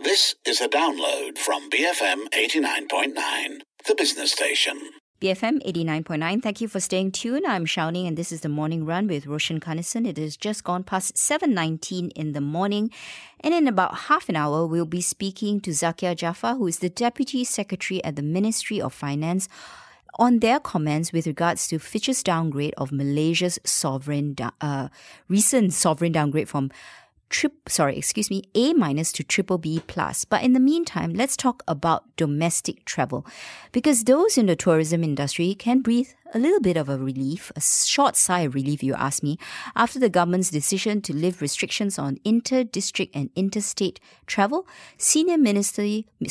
This is a download from BFM 89.9, the business station. BFM 89.9, thank you for staying tuned. I'm Xiaoning and this is the Morning Run with Roshan Kanesan. It is just gone past 7:19 in the morning. And in about half an hour, we'll be speaking to Zakia Jaafar, who is the Deputy Secretary at the Ministry of Finance, on their comments with regards to Fitch's downgrade of Malaysia's recent sovereign downgrade from A- to BBB+. But in the meantime, let's talk about domestic travel, because those in the tourism industry can breathe a little bit of a relief, a short sigh of relief, you ask me, after the government's decision to lift restrictions on inter-district and interstate travel. Senior Minister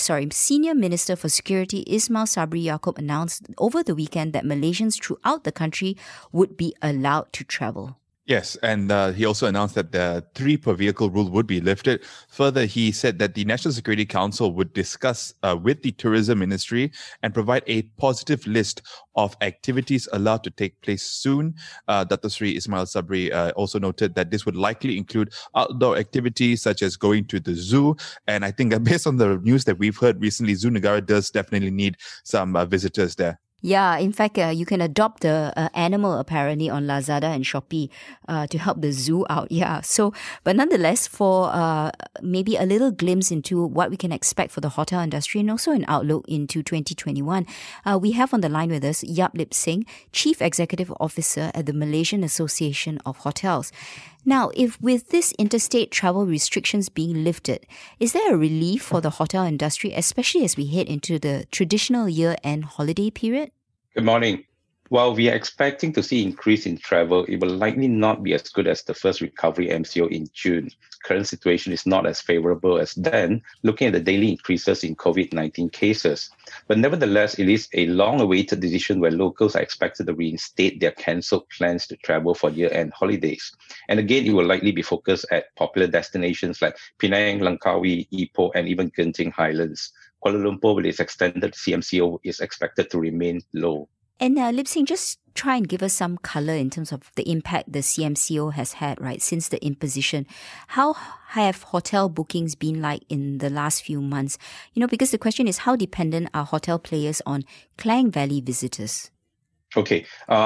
for Security Ismail Sabri Yaakob announced over the weekend that Malaysians throughout the country would be allowed to travel. Yes, and he also announced that the 3 per vehicle rule would be lifted. Further, he said that the National Security Council would discuss with the Tourism Ministry and provide a positive list of activities allowed to take place soon. Dr. Sri Ismail Sabri also noted that this would likely include outdoor activities such as going to the zoo. And I think that based on the news that we've heard recently, Zoo Negara does definitely need some visitors there. Yeah, in fact, you can adopt the animal apparently on Lazada and Shopee to help the zoo out. Yeah, so, but nonetheless, for maybe a little glimpse into what we can expect for the hotel industry and also an outlook into 2021, we have on the line with us Yap Lip Sing, Chief Executive Officer at the Malaysian Association of Hotels. Now, if with this interstate travel restrictions being lifted, is there a relief for the hotel industry, especially as we head into the traditional year-end holiday period? Good morning. While we are expecting to see increase in travel, it will likely not be as good as the first recovery MCO in June. Current situation is not as favorable as then, looking at the daily increases in COVID-19 cases. But nevertheless, it is a long-awaited decision where locals are expected to reinstate their cancelled plans to travel for year-end holidays. And again, it will likely be focused at popular destinations like Penang, Langkawi, Ipoh, and even Genting Highlands. Kuala Lumpur, with its extended CMCO, is expected to remain low. And Lip Sing, just try and give us some colour in terms of the impact the CMCO has had, right, since the imposition. How have hotel bookings been like in the last few months? You know, because the question is, how dependent are hotel players on Klang Valley visitors? Okay,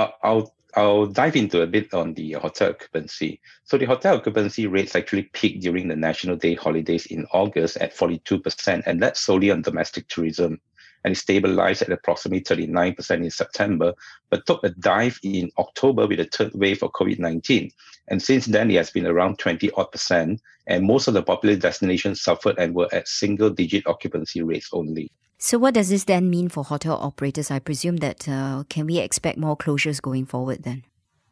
I'll dive into a bit on the hotel occupancy. So the hotel occupancy rates actually peaked during the National Day holidays in August at 42%, and that's solely on domestic tourism. And it stabilized at approximately 39% in September, but took a dive in October with a third wave of COVID-19. And since then, it has been around 20%, and most of the popular destinations suffered and were at single-digit occupancy rates only. So what does this then mean for hotel operators? I presume that can we expect more closures going forward then?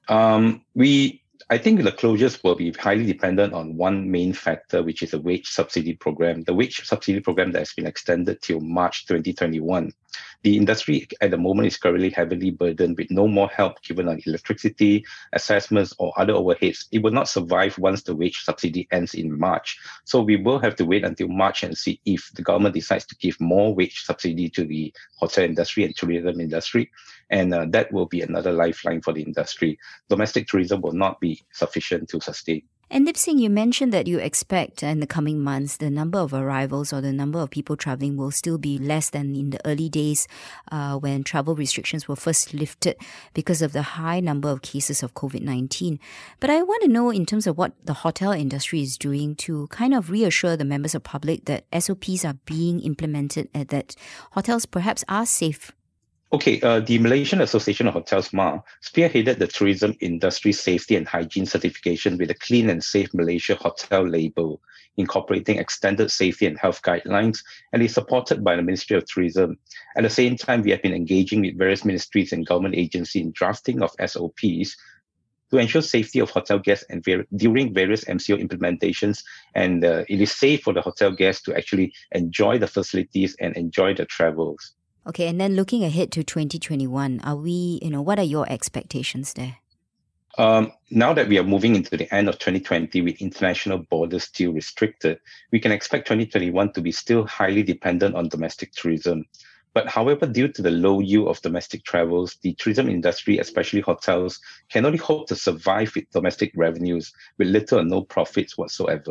I think the closures will be highly dependent on one main factor, which is the wage subsidy program. The wage subsidy program that has been extended till March 2021. The industry at the moment is currently heavily burdened with no more help given on electricity, assessments, or other overheads. It will not survive once the wage subsidy ends in March. So we will have to wait until March and see if the government decides to give more wage subsidy to the hotel industry and tourism industry. And that will be another lifeline for the industry. Domestic tourism will not be sufficient to sustain. And Lip Sing, you mentioned that you expect in the coming months the number of arrivals or the number of people travelling will still be less than in the early days when travel restrictions were first lifted because of the high number of cases of COVID-19. But I want to know in terms of what the hotel industry is doing to kind of reassure the members of public that SOPs are being implemented and that hotels perhaps are safe. Okay, the Malaysian Association of Hotels, MAH, spearheaded the tourism industry safety and hygiene certification with a Clean and Safe Malaysia Hotel label, incorporating extended safety and health guidelines, and is supported by the Ministry of Tourism. At the same time, we have been engaging with various ministries and government agencies in drafting of SOPs to ensure safety of hotel guests and during various MCO implementations. And it is safe for the hotel guests to actually enjoy the facilities and enjoy the travels. Okay, and then looking ahead to 2021, what are your expectations there? Now that we are moving into the end of 2020 with international borders still restricted, we can expect 2021 to be still highly dependent on domestic tourism. But however, due to the low yield of domestic travels, the tourism industry, especially hotels, can only hope to survive with domestic revenues with little or no profits whatsoever.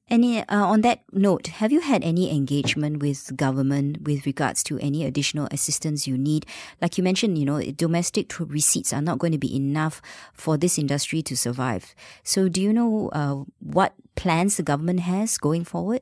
On that note, have you had any engagement with government with regards to any additional assistance you need? Like you mentioned, domestic receipts are not going to be enough for this industry to survive. So do you know what plans the government has going forward?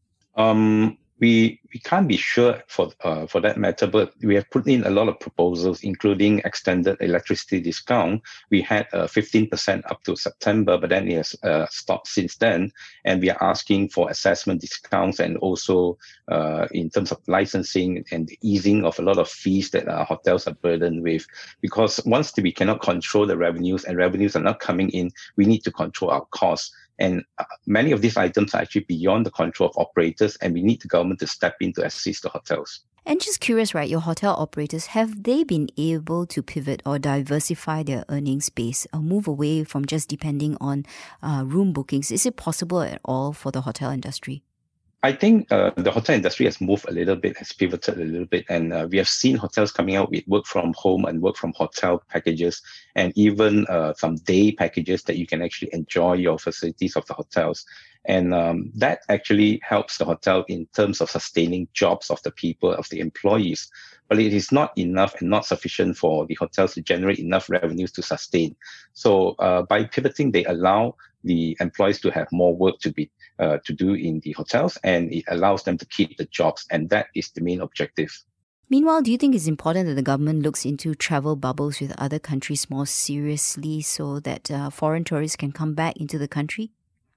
We can't be sure for that matter, but we have put in a lot of proposals, including extended electricity discount. We had 15% up to September, but then it has stopped since then. And we are asking for assessment discounts and also in terms of licensing and the easing of a lot of fees that our hotels are burdened with. Because once we cannot control the revenues and revenues are not coming in, we need to control our costs. And many of these items are actually beyond the control of operators, and we need the government to step in to assist the hotels. And just curious, right, your hotel operators, have they been able to pivot or diversify their earnings base or move away from just depending on room bookings? Is it possible at all for the hotel industry? I think the hotel industry has moved a little bit, has pivoted a little bit, and we have seen hotels coming out with work from home and work from hotel packages, and even some day packages that you can actually enjoy your facilities of the hotels. And that actually helps the hotel in terms of sustaining jobs of the people, of the employees. But it is not enough and not sufficient for the hotels to generate enough revenues to sustain. So by pivoting, they allow the employees to have more work to do in the hotels, and it allows them to keep the jobs, and that is the main objective. Meanwhile, do you think it's important that the government looks into travel bubbles with other countries more seriously so that foreign tourists can come back into the country?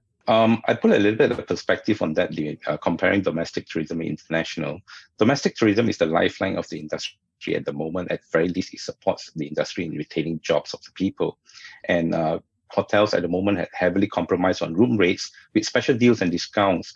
I put a little bit of perspective on that, comparing domestic tourism and international. Domestic tourism is the lifeline of the industry at the moment. At very least, it supports the industry in retaining jobs of the people. And hotels at the moment have heavily compromised on room rates with special deals and discounts.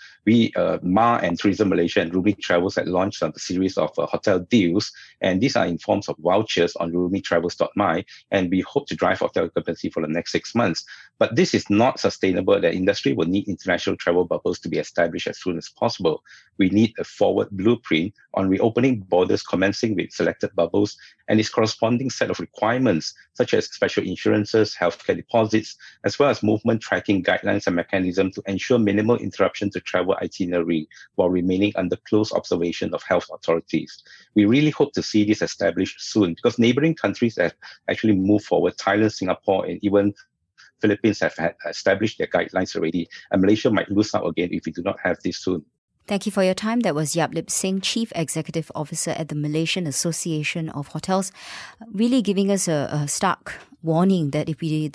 MA and Tourism Malaysia and Rumi Travels had launched a series of hotel deals, and these are in forms of vouchers on rumitravels.my, and we hope to drive hotel occupancy for the next 6 months. But this is not sustainable. The industry will need international travel bubbles to be established as soon as possible. We need a forward blueprint on reopening borders commencing with selected bubbles and its corresponding set of requirements, such as special insurances, healthcare deposits, as well as movement tracking guidelines and mechanisms to ensure minimal interruption to travel itinerary while remaining under close observation of health authorities. We really hope to see this established soon because neighboring countries have actually moved forward. Thailand, Singapore, and even Philippines have established their guidelines already, and Malaysia might lose out again if we do not have this soon. Thank you for your time. That was Yap Lip Singh, Chief Executive Officer at the Malaysian Association of Hotels, really giving us a stark warning that if we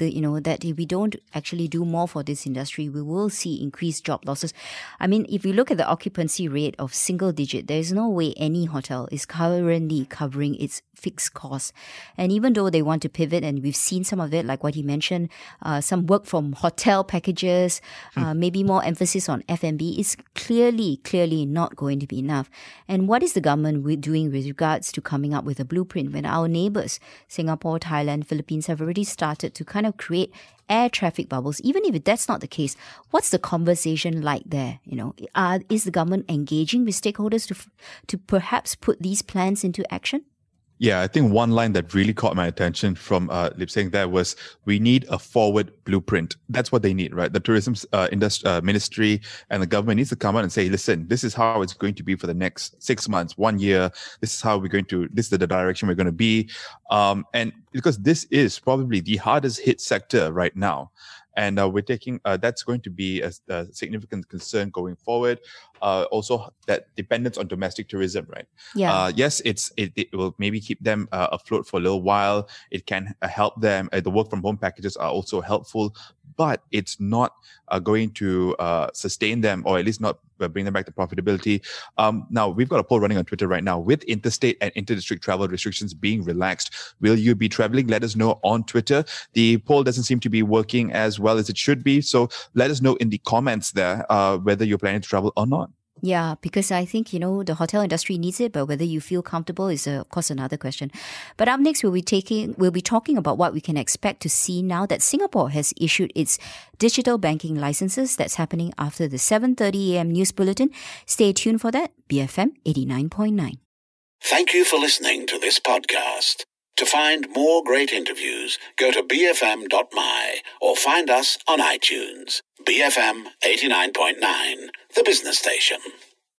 don't actually do more for this industry, we will see increased job losses. I mean, if you look at the occupancy rate of single digit, there is no way any hotel is currently covering its fixed costs. And even though they want to pivot, and we've seen some of it, like what he mentioned, some work from hotel packages, maybe more emphasis on F&B, is clearly not going to be enough. And what is the government doing with regards to coming up with a blueprint when our neighbours, Singapore, Thailand, Philippines, have already started to kind of create air traffic bubbles? Even if that's not the case, what's the conversation like there? Is the government engaging with stakeholders to perhaps put these plans into action? Yeah, I think one line that really caught my attention from Lip Singh there was, we need a forward blueprint. That's what they need, right? The tourism ministry and the government needs to come out and say, listen, this is how it's going to be for the next 6 months, 1 year. This is how this is the direction we're going to be. And because this is probably the hardest hit sector right now. And we're taking, that's going to be a significant concern going forward. Also, that dependence on domestic tourism, right? Yeah. Yes, it will maybe keep them afloat for a little while. It can help them. The work from home packages are also helpful, but it's not going to sustain them, or at least not bring them back to profitability. Now, we've got a poll running on Twitter right now. With interstate and interdistrict travel restrictions being relaxed, will you be traveling? Let us know on Twitter. The poll doesn't seem to be working as well as it should be. So let us know in the comments there whether you're planning to travel or not. Yeah, because I think, the hotel industry needs it, but whether you feel comfortable is, of course, another question. But up next, we'll be talking about what we can expect to see now that Singapore has issued its digital banking licenses. That's happening after the 7:30 a.m. news bulletin. Stay tuned for that. BFM 89.9. Thank you for listening to this podcast. To find more great interviews, go to bfm.my or find us on iTunes. BFM 89.9, the business station.